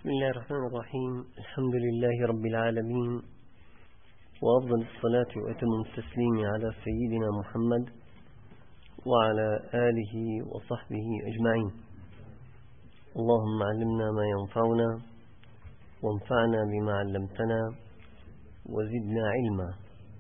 بسم الله الرحمن الرحيم. الحمد لله رب العالمين، وأفضل الصلاة وأتم التسليم على سيدنا محمد وعلى آله وصحبه أجمعين. اللهم علمنا ما ينفعنا وانفعنا بما علمتنا وزدنا علما.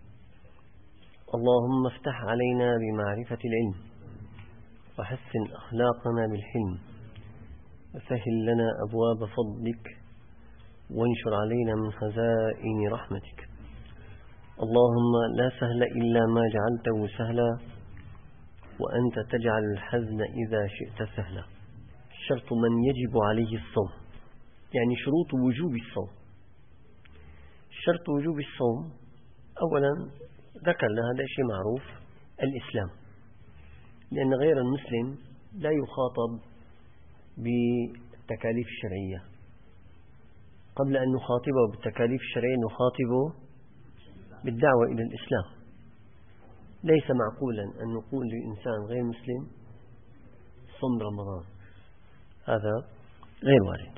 اللهم افتح علينا بمعرفة العلم وحسن أخلاقنا بالحلم وسهل لنا أبواب فضلك وانشر علينا من خزائن رحمتك. اللهم لا سهل إلا ما جعلته سهلا وأنت تجعل الحزن إذا شئت سهلا. شرط من يجب عليه الصوم، يعني شروط وجوب الصوم. شرط وجوب الصوم أولا ذكرنا هذا شيء معروف، الإسلام، لأن غير المسلم لا يخاطب بالتكاليف الشرعية. قبل أن نخاطبه بالتكاليف الشرعية نخاطبه بالدعوة إلى الإسلام. ليس معقولا أن نقول لإنسان غير مسلم صم رمضان، هذا غير وارد.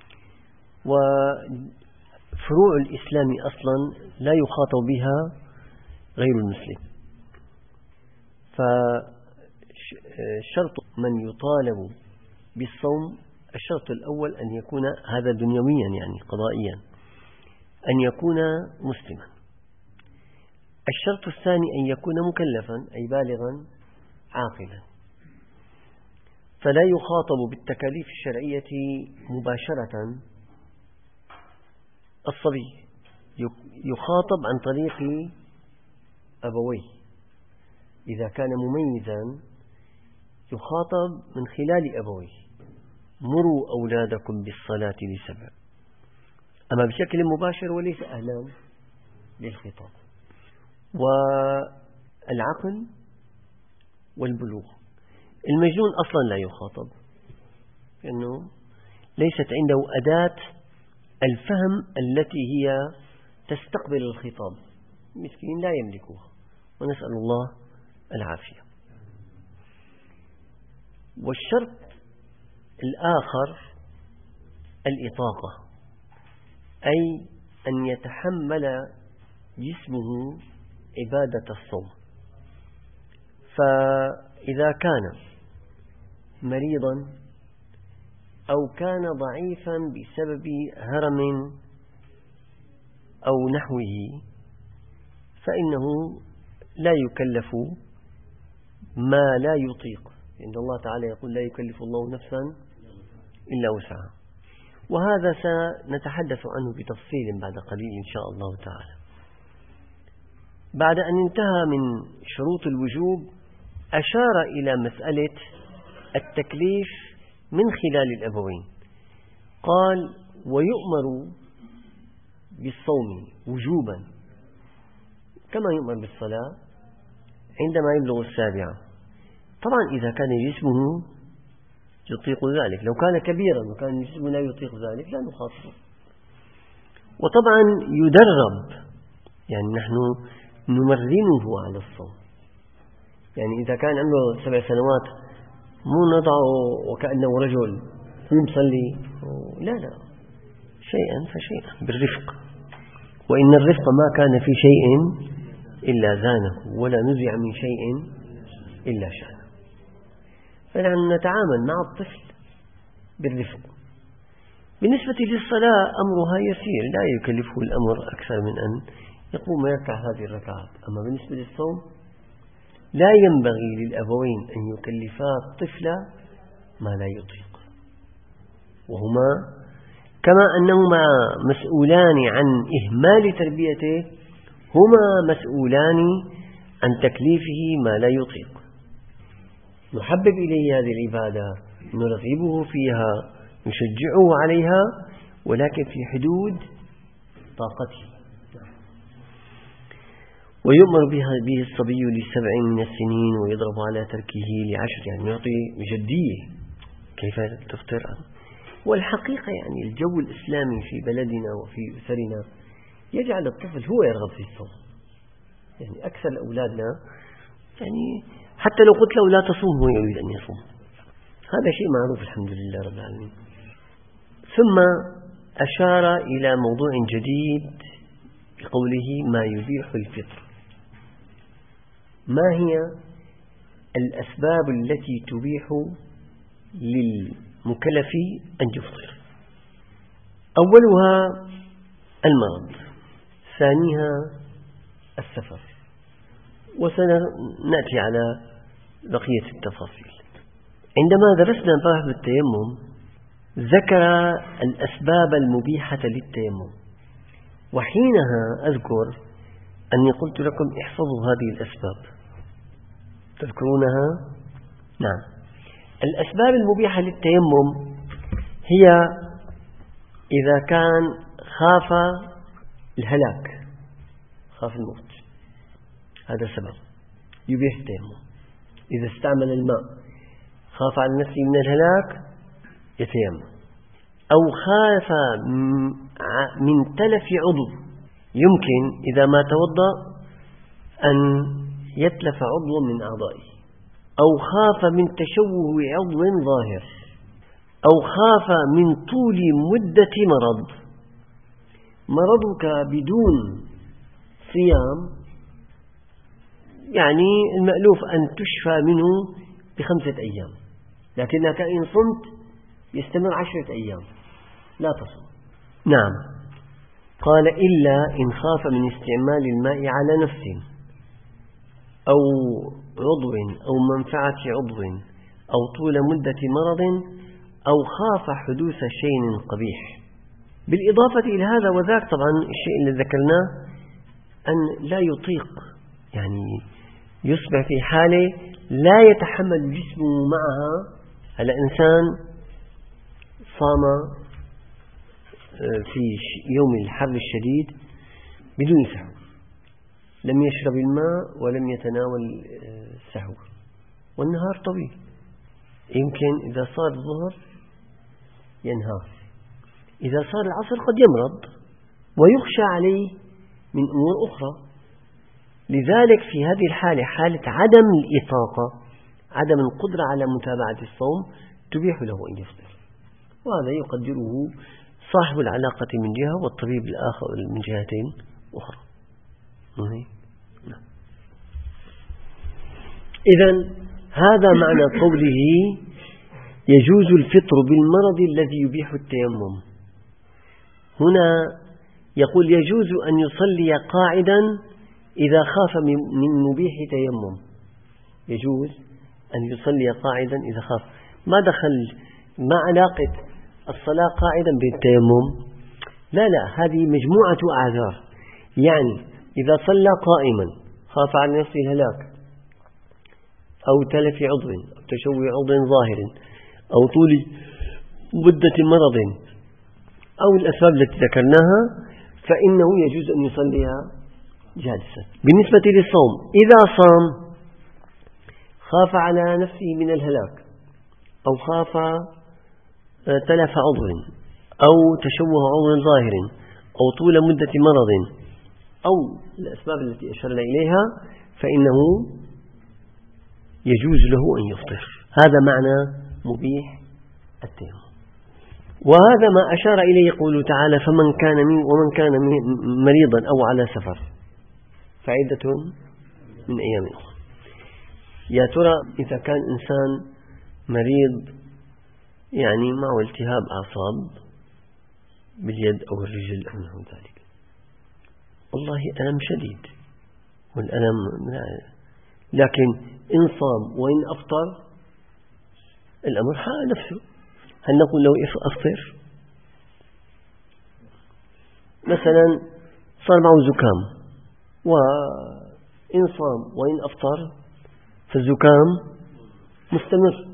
وفروع الإسلام أصلا لا يخاطب بها غير المسلم. فشرط من يطالب بالصوم الشرط الأول أن يكون هذا دنيويا، يعني قضائيا، أن يكون مسلما. الشرط الثاني أن يكون مكلفا، أي بالغا عاقلا. فلا يخاطب بالتكاليف الشرعية مباشرة الصبي، يخاطب عن طريق أبويه. إذا كان مميزا يخاطب من خلال أبويه: مروا أولادكم بالصلاة ل7. أما بشكل مباشر وليس أهلا للخطاب. والعقل والبلوغ. المجنون أصلا لا يخاطب، لأنه ليست عنده أداة الفهم التي هي تستقبل الخطاب، مسكين لا يملكها، ونسأل الله العافية. والشرط الآخر الإطاقة، أي أن يتحمل جسمه عبادة الصوم. فإذا كان مريضا أو كان ضعيفا بسبب هرم أو نحوه فإنه لا يكلف ما لا يطيق، لأن الله تعالى يقول: لا يكلف الله نفسا إلا وسعها. وهذا سنتحدث عنه بتفصيل بعد قليل إن شاء الله تعالى. بعد أن انتهى من شروط الوجوب أشار إلى مسألة التكليف من خلال الأبوين. قال: ويؤمر بالصوم وجوبا كما يؤمر بالصلاة عندما يبلغ 7. طبعا إذا كان جسمه يطيق ذلك. لو كان كبيرا وكان جسمه لا يطيق ذلك لا نخاطبه. وطبعا يدرب، يعني نحن نمرنه على الصوم. يعني إذا كان عنده 7 سنوات مو نضعه وكأنه رجل يصلي، لا، شيئا فشيئا بالرفق. وإن الرفق ما كان في شيء إلا زانه، ولا نزع من شيء إلا شانه. فنحن نتعامل مع الطفل بالرفق. بالنسبة للصلاة أمرها يسير، لا يكلفه الأمر أكثر من أن يقوم ويركع هذه الركعات. أما بالنسبة للصوم لا ينبغي للأبوين أن يكلفا الطفل ما لا يطيق، وهما كما أنهما مسؤولان عن إهمال تربيته هما مسؤولان عن تكليفه ما لا يطيق. نحبب إليه هذه العبادة، نرغبه فيها، نشجعه عليها، ولكن في حدود طاقته. ويؤمر به الصبي ل7 من السنين ويضرب على تركه ل10، يعني يعطي جدية كيف تفطر. والحقيقة يعني الجو الإسلامي في بلدنا وفي أسرنا يجعل الطفل هو يرغب في الصوم. يعني أكثر أولادنا يعني حتى لو قلت له لا تصوم هو يريد أن يصوم. هذا شيء معروف الحمد لله رب العالمين. ثم أشار إلى موضوع جديد بقوله ما يبيح الفطر. ما هي الأسباب التي تبيح للمكلف أن يفطر؟ أولها المرض، ثانيها السفر، وسنأتي على بقية التفاصيل. عندما درسنا باب التيمم ذكر الأسباب المبيحة للتيمم، وحينها أذكر أني قلت لكم احفظوا هذه الأسباب، تذكرونها؟ نعم. الأسباب المبيحة للتيمم هي إذا كان خاف الهلاك، خاف الموت، هذا سبب يبيح التيمم. إذا استعمل الماء خاف على نفسه من الهلاك يتيمم، أو خاف من تلف عضو، يمكن إذا ما توضأ أن يتلف عضو من أعضائه، أو خاف من تشوه عضو ظاهر، أو خاف من طول مدة مرض. مرضك بدون صيام يعني المألوف أن تشفى منه ب5 أيام، لكنك إن صمت يستمر 10 أيام لا تصم. نعم. قال إلا إن خاف من استعمال الماء على نفسه أو عضو أو منفعة عضو أو طول مدة مرض أو خاف حدوث شيء قبيح. بالإضافة إلى هذا وذاك، طبعا الشيء اللي ذكرناه أن لا يطيق، يعني يصبح في حالة لا يتحمل جسمه معها. هلا إنسان صام في يوم الحر الشديد بدون سحور، لم يشرب الماء ولم يتناول السحور، والنهار طويل، يمكن إذا صار الظهر ينهار، إذا صار العصر قد يمرض ويخشى عليه من أمور أخرى. لذلك في هذه الحالة، حالة عدم الإطاقة، عدم القدرة على متابعة الصوم، تبيح له أن يفطر، وهذا يقدره صاحب العلاقة من جهة والطبيب الآخر من جهتين أخرى. إذن هذا معنى قوله يجوز الفطر بالمرض الذي يبيح التيمم. هنا يقول يجوز أن يصلي قاعدا إذا خاف من مبيح تيمم، يجوز أن يصلي قاعدا إذا خاف. ما دخل، ما علاقة الصلاة قاعدا بالتيمم؟ لا، هذه مجموعة أعذار. يعني إذا صلى قائما خاف على نفسه الهلاك أو تلف عضو أو تشوه عضو ظاهر أو طول مدة مرض أو الأسباب التي ذكرناها، فإنه يجوز أن يصليها جالسا. بالنسبة للصوم، إذا صام خاف على نفسه من الهلاك أو خاف تلف عضو أو تشوه عضو ظاهر أو طول مدة مرض أو الأسباب التي أشرنا إليها، فإنه يجوز له أن يفطر. هذا معنى مبيح التيمم. وهذا ما أشار إليه قوله تعالى ومن كان مريضا أو على سفر فعدة من أيام أخرى. يا ترى إذا كان إنسان مريض، يعني معه التهاب أعصاب باليد أو الرجل أو نحو ذلك، والله ألم شديد والألم لكن إن صام وإن أفطر الأمر حق نفسه. هل نقول له أفطر؟ مثلا صار معه زكام، وإن صام وإن أفطر فالزكام مستمر،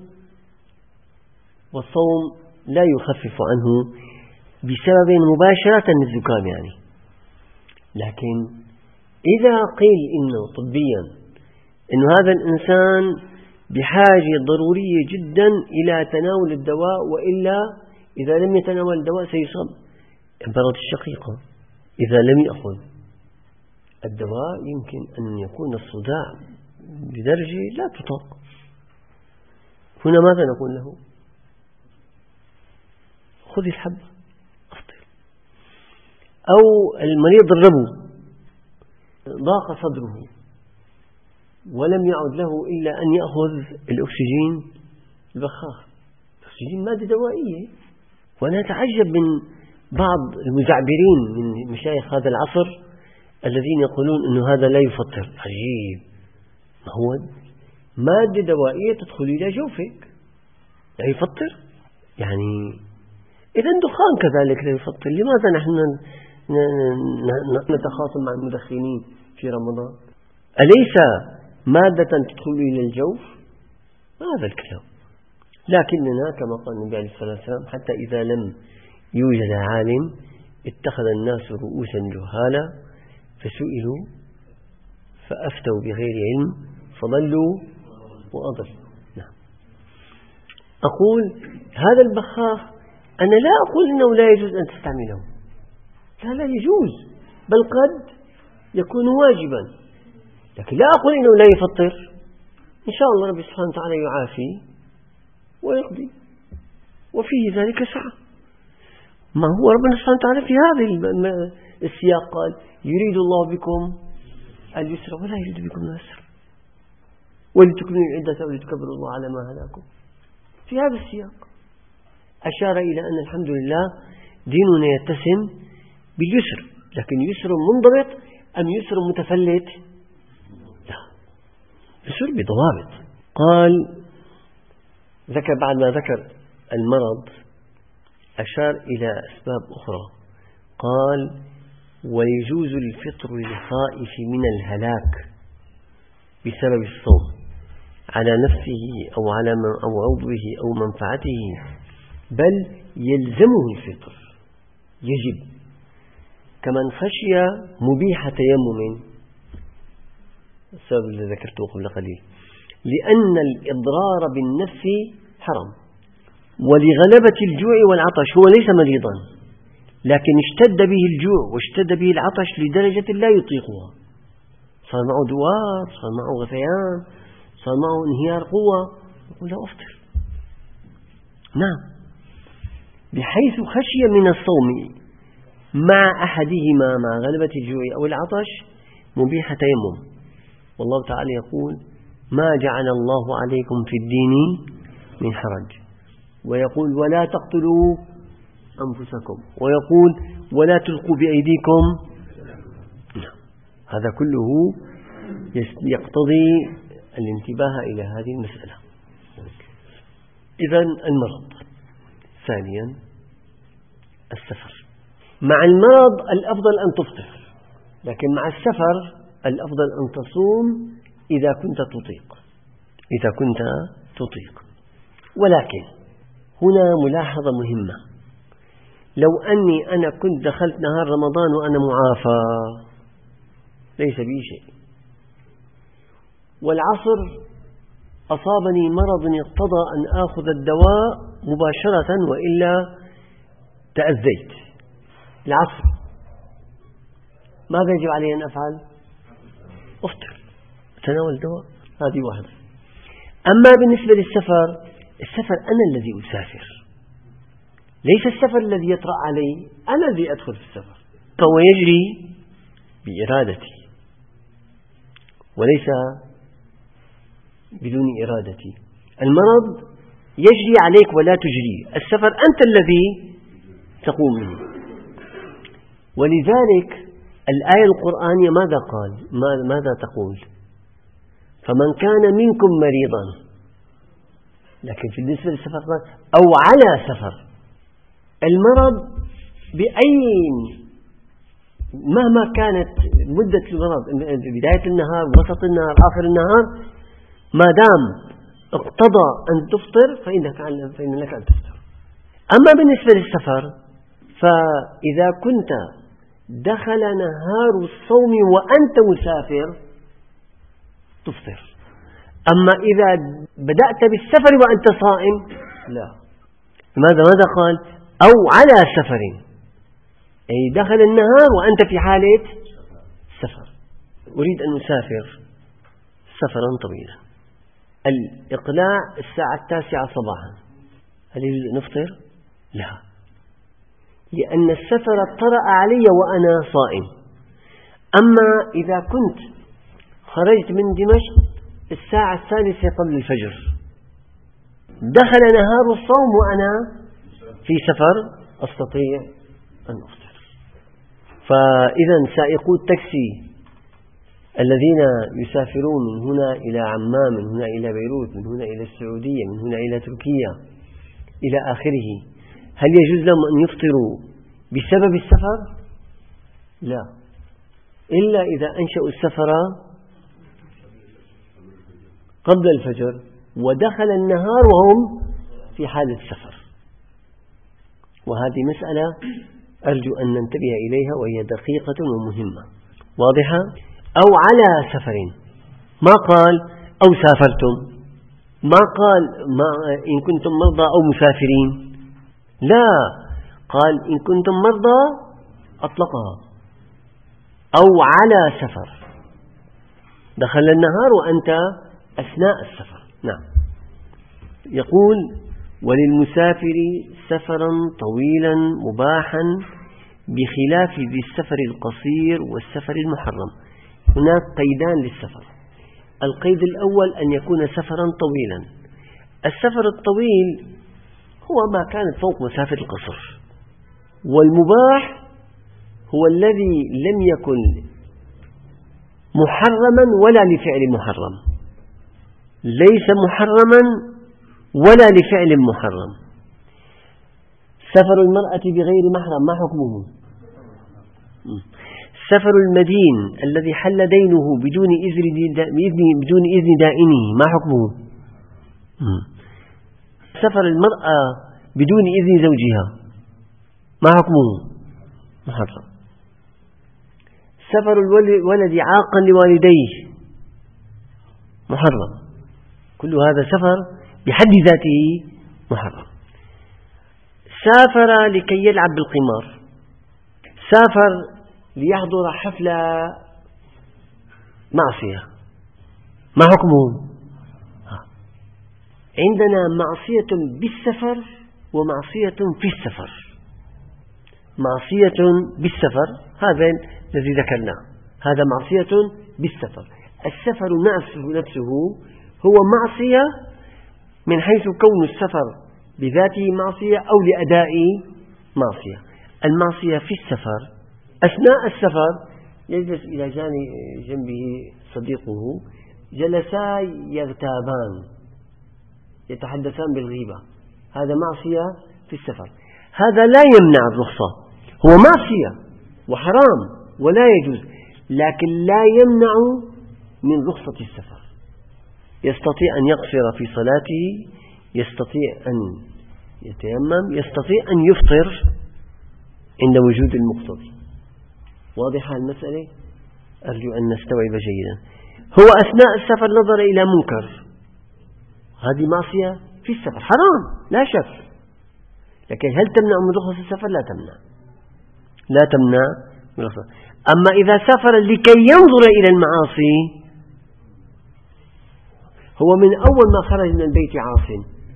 والصوم لا يخفف عنه بسبب مباشرة الزكام يعني. لكن إذا قيل إنه طبيا إنه هذا الإنسان بحاجة ضرورية جدا إلى تناول الدواء، وإلا إذا لم يتناول الدواء سيصاب بمرض الشقيقة. إذا لم يأخذ الدواء يمكن أن يكون الصداع بدرجة لا تطاق. هنا ماذا نقول له؟ خذ الحبة أفطر. أو المريض ضربه ضاق صدره ولم يعد له إلا أن يأخذ الأكسجين البخاخ. الأكسجين مادة دوائية. وأنا أتعجب من بعض المزعبرين من مشايخ هذا العصر الذين يقولون أن هذا لا يفطر. عجيب، ما هو مادة دوائية تدخل إلى جوفك لا يفطر؟ يعني إذا الدخان كذلك لا يفطر. لماذا نحن نتخاصم مع المدخنين في رمضان؟ أليس مادة تدخل إلى الجوف؟ هذا الكلام. لكننا كما قال النبي عليه الصلاة والسلام حتى إذا لم يوجد عالم اتخذ الناس رؤوسا جهالا فسئلوا فأفتوا بغير علم فضلوا وأضلوا. نعم. أقول هذا البخاخ أنا لا أقول أنه لا يجوز أن تستعمله، لا يجوز، بل قد يكون واجبا، لكن لا أقول أنه لا يفطر. إن شاء الله رب سبحانه وتعالى يعافي ويقضي وفيه ذلك سعة. ما هو ربنا سبحانه وتعالى في هذا السياق قال يريد الله بكم اليسر ولا يريد بكم العسر ولتكملوا العدة ولتكبروا الله على ما هداكم. في هذا السياق أشار إلى أن الحمد لله ديننا يتسم باليسر، لكن يسر منضبط أم يسر متفلت؟ لا، يسر بضوابط. قال ذكر بعد ما ذكر المرض أشار إلى أسباب أخرى. قال ويجوز الفطر للخائف من الهلاك بسبب الصوم على نفسه أو على أو عضوه أو منفعته، بل يلزمه الفطر، يجب، كمن خشي مبيح تيمم، السبب الذي ذكرته قبل قليل، لأن الإضرار بالنفس حرام، ولغلبة الجوع والعطش. هو ليس مريضا لكن اشتد به الجوع واشتد به العطش لدرجة لا يطيقها، صار معه دوار، صار معه غثيان، صار معه انهيار قوة، يقول لا أفطر. نعم، بحيث خشي من الصوم مع أحدهما مع غلبة الجوع أو العطش مبيح تيمم. والله تعالى يقول ما جعل الله عليكم في الدين من حرج، ويقول ولا تقتلوا أنفسكم، ويقول ولا تلقوا بأيديكم. هذا كله يقتضي الانتباه إلى هذه المسألة. إذن المرض. ثانيا السفر. مع المرض الأفضل أن تفطر، لكن مع السفر الأفضل أن تصوم إذا كنت تطيق. ولكن هنا ملاحظة مهمة، لو أني أنا كنت دخلت نهار رمضان وأنا معافى ليس بي شيء، والعصر أصابني مرض يقتضى أن آخذ الدواء مباشرة وإلا تأذيت، العصر ماذا يجب علي أن أفعل؟ أفطر، أتناول الدواء، هذه واحدة. أما بالنسبة للسفر، السفر أنا الذي أسافر، ليس السفر الذي يطرأ علي، أنا الذي أدخل في السفر، فهو يجري بإرادتي وليس بدون إرادتي. المرض يجري عليك ولا تجري، السفر أنت الذي تقوم به. ولذلك الآية القرآنية ماذا قال؟ ماذا تقول؟ فمن كان منكم مريضا، لكن في بالنسبة للسفر أو على سفر. المرض مهما كانت مدة المرض، بداية النهار، وسط النهار، آخر النهار، ما دام اقتضى أن تفطر فإن لك أن تفطر. أما بالنسبة للسفر فإذا كنت دخل نهار الصوم وأنت مسافر تفطر. أما إذا بدأت بالسفر وأنت صائم لا. ماذا قال؟ أو على سفر، أي دخل النهار وأنت في حالة سفر. أريد أن أسافر سفرا طويلا، الإقلاع الساعة 9 صباحا، هل يجوز أن نفطر؟ لا، لأن السفر طرأ علي وأنا صائم. أما إذا كنت خرجت من دمشق الساعة 3 قبل الفجر، دخل نهار الصوم وأنا في سفر، أستطيع أن أفطر. فإذا سائقو التاكسي الذين يسافرون من هنا إلى عمان، من هنا إلى بيروت، من هنا إلى السعودية، من هنا إلى تركيا إلى آخره، هل يجوز لهم أن يفطروا بسبب السفر؟ لا، إلا إذا أنشأوا السفر قبل الفجر ودخل النهار وهم في حالة السفر. وهذه مسألة أرجو أن ننتبه إليها، وهي دقيقة ومهمة واضحة. أو على سفر، ما قال أو سافرتم، ما قال إن كنتم مرضى أو مسافرين، لا، قال إن كنتم مرضى أطلقها، أو على سفر، دخل النهار وأنت أثناء السفر. نعم. يقول وللمسافر سفرا طويلا مباحا بخلاف ذي السفر القصير والسفر المحرم. هناك قيدان للسفر. القيد الأول أن يكون سفرا طويلا. السفر الطويل هو ما كانت فوق مسافة القصر، والمباح هو الذي لم يكن محرما ولا لفعل محرم، ليس محرما ولا لفعل محرم. سفر المرأة بغير محرم ما حكمه؟ سفر المدين الذي حل دينه بدون إذن دائنه ما حكمه؟ سفر المرأة بدون إذن زوجها ما حكمه؟ محرم. سفر الولد عاقا لوالديه محرم. كل هذا سفر بحد ذاته محرم. سافر لكي يلعب بالقمار، سافر ليحضر حفلة معصية ما حكمه؟ عندنا معصية بالسفر ومعصية في السفر. معصية بالسفر هذا الذي ذكرناه، هذا معصية بالسفر. السفر نفسه هو معصية من حيث كون السفر بذاته معصية أو لأداء معصية. المعصية في السفر أثناء السفر يجلس إلى جنبه صديقه، جلسا يغتابان يتحدثان بالغيبة، هذا معصية في السفر. هذا لا يمنع الرخصة، هو معصية وحرام ولا يجوز، لكن لا يمنع من رخصة السفر. يستطيع أن يقصر في صلاته، يستطيع أن يتيمم، يستطيع أن يفطر عند وجود المقتضي. واضحة المسألة؟ أرجو أن نستوعب جيدا. هو أثناء السفر نظر إلى منكر، هذه معصية في السفر حرام لا شك، لكن هل تمنع من رخصة السفر؟ لا تمنع، لا تمنع من رخصة. أما إذا سافر لكي ينظر إلى المعاصي، هو من أول ما خرج من البيت عاصٍ،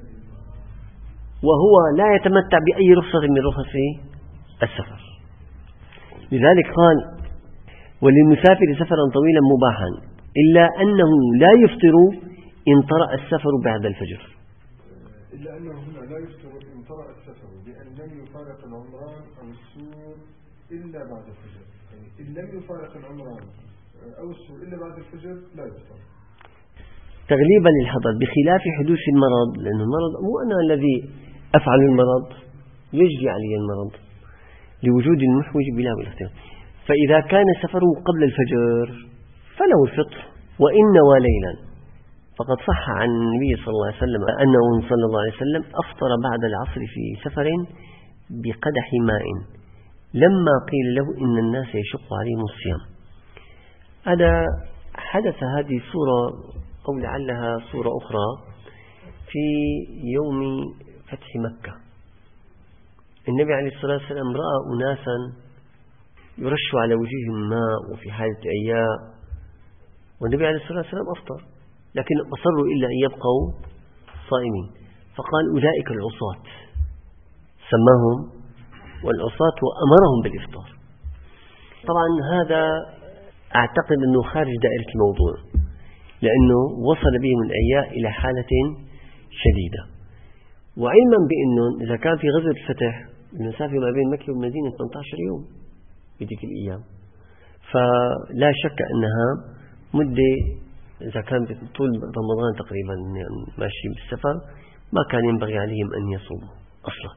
وهو لا يتمتع بأي رخصة من رخص السفر. لذلك قال وللمسافر سفرا طويلا مباحا إلا أنه لا يفطر إن طرأ السفر بعد الفجر. إلا أنه هنا لا يفطر إن طرأ السفر بأن لم يفارق العمران أو السور إلا بعد الفجر، يعني إن لم يفارق العمران أو السور إلا بعد الفجر لا يفطر تغليبا للحضر، بخلاف حدوث المرض، لأن المرض مو أنا الذي أفعل المرض، يجري علي المرض لوجود المحوج بلا اختلاف. فإذا كان سفره قبل الفجر فله الفطر وإن نوى ليلا. فقد صح عن النبي صلى الله عليه وسلم أنه صلى الله عليه وسلم أفطر بعد العصر في سفر بقدح ماء لما قيل له إن الناس يشق عليهم الصيام. هذا حدث، هذه صورة أو لعلها صورة أخرى في يوم فتح مكة. النبي عليه الصلاة والسلام رأى أناسا يرش على وجوههم ماء وفي حالة عياء، والنبي عليه الصلاة والسلام أفطر، لكن أصروا إلا أن يبقوا صائمين، فقال أولئك العصاة، سماهم والعصاة وأمرهم بالإفطار. طبعا هذا أعتقد أنه خارج دائرة الموضوع، لأنه وصل بهم الإعياء إلى حالة شديدة، وعلما بأنه إذا كان في غزوة الفتح المسافة ما بين مكة والمدينة 18 يوم بتلك الأيام، فلا شك أنها مدة، إذا كان طول رمضان تقريبا ماشي بالسفر، ما كان ينبغي عليهم أن يصوموا أصلا.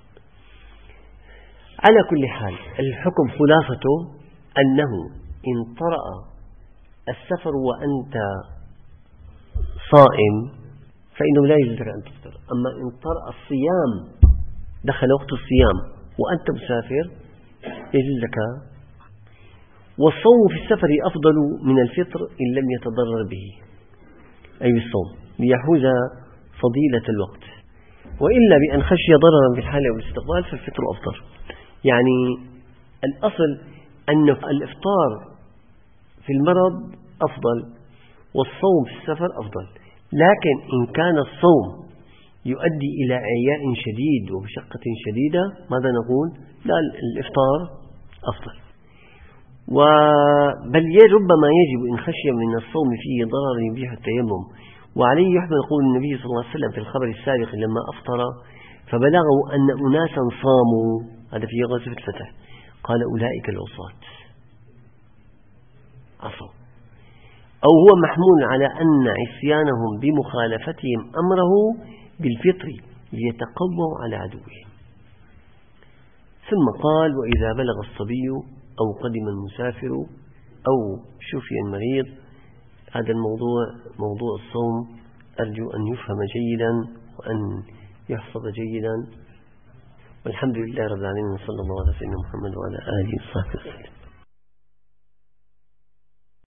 على كل حال الحكم خلاصته أنه إن طرأ السفر وأنت صائم فإنه لا يجوز لك أن تفطر. أما إن طرأ الصيام، دخل وقت الصيام وأنت مسافر، يجوز لك. والصوم في السفر أفضل من الفطر إن لم يتضرر به، أي الصوم ليحوز فضيلة الوقت، وإلا بأن خشي ضررا في الحال أو الاستقبال فالفطر أفضل. يعني الأصل أن الإفطار في المرض أفضل والصوم في السفر أفضل، لكن إن كان الصوم يؤدي إلى إعياء شديد ومشقة شديدة، ماذا نقول؟ لا، الإفطار أفضل. بل ربما يجب إن خشي من الصوم فيه ضرر يبيح التيمم. وعليه يحمل قول النبي صلى الله عليه وسلم في الخبر السابق لما أفطر فبلغوا أن أناسا صاموا، هذا في غزوة الفتح، قال أولئك العصاة عصوا. أو هو محمول على أن عصيانهم بمخالفتهم أمره بالفطر ليتقووا على عدوه. ثم قال وإذا بلغ الصبي أو قدم المسافر أو شفي المريض. هذا الموضوع موضوع الصوم أرجو أن يفهم جيدا وأن يحفظ جيدا. والحمد لله رب العالمين، صلى الله على سيدنا محمد وعلى آله وصحبه وسلم.